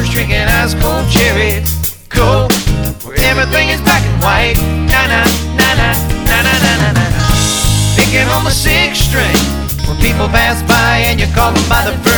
bars drinking ice cold cherry Coke, where everything is black and white. Na na na na na na na na na. Picking on the sixth string when people pass by and you call them by the first